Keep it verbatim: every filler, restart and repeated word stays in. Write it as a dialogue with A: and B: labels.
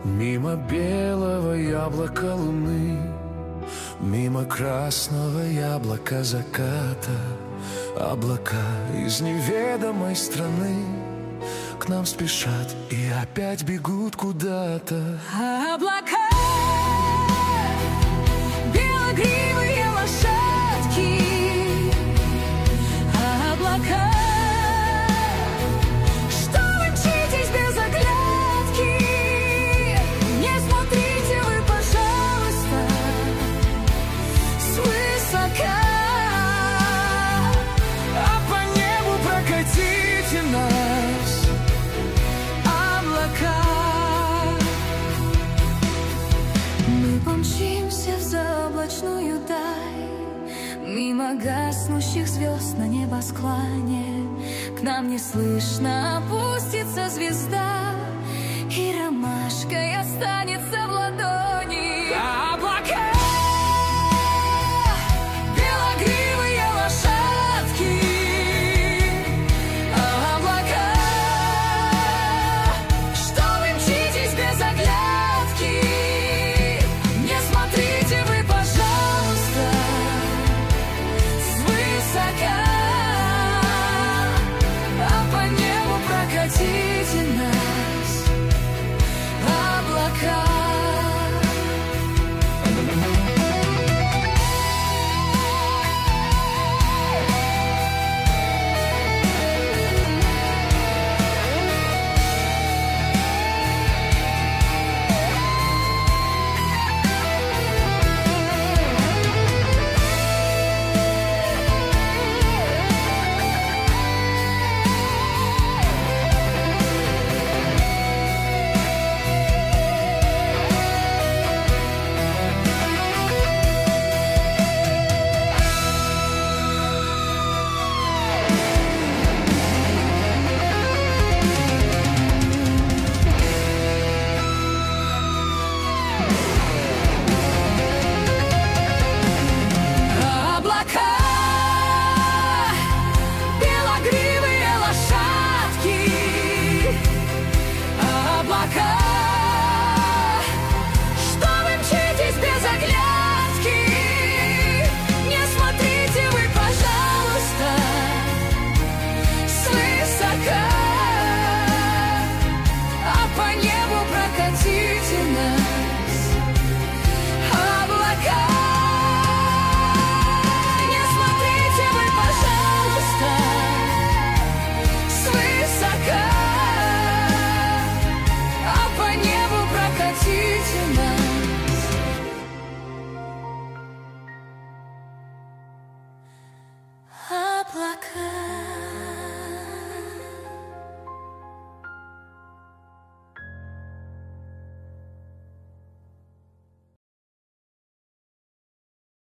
A: Мимо белого яблока луны, мимо красного яблока заката. Облака из неведомой страны к нам спешат и опять бегут куда-то.
B: Облака, белогривые лошадки. Облака, что вы мчитесь без оглядки. Не смотрите вы, пожалуйста, свысока,
A: а по небу прокатите нас.
B: облака. Мы помчимся в заоблачную даль, мимо гаснущих звезд на небосклоне. К нам неслышно опустится звезда.